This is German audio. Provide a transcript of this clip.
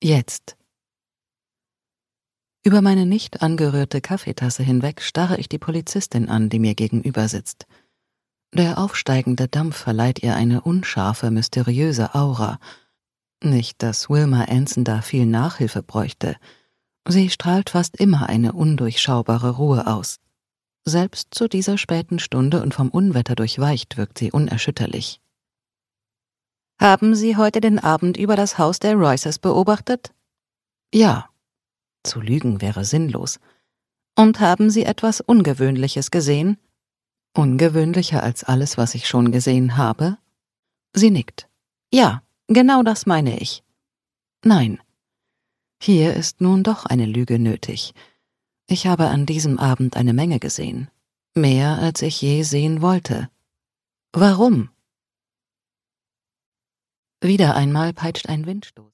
Jetzt. Über meine nicht angerührte Kaffeetasse hinweg starre ich die Polizistin an, die mir gegenüber sitzt. Der aufsteigende Dampf verleiht ihr eine unscharfe, mysteriöse Aura. Nicht, dass Wilma Anson da viel Nachhilfe bräuchte. Sie strahlt fast immer eine undurchschaubare Ruhe aus. Selbst zu dieser späten Stunde und vom Unwetter durchweicht wirkt sie unerschütterlich. »Haben Sie heute den Abend über das Haus der Royces beobachtet?« »Ja.« Zu lügen wäre sinnlos. »Und haben Sie etwas Ungewöhnliches gesehen?« »Ungewöhnlicher als alles, was ich schon gesehen habe?« Sie nickt. »Ja, genau das meine ich.« »Nein. Hier ist nun doch eine Lüge nötig. Ich habe an diesem Abend eine Menge gesehen. Mehr, als ich je sehen wollte. Warum?« Wieder einmal peitscht ein Windstoß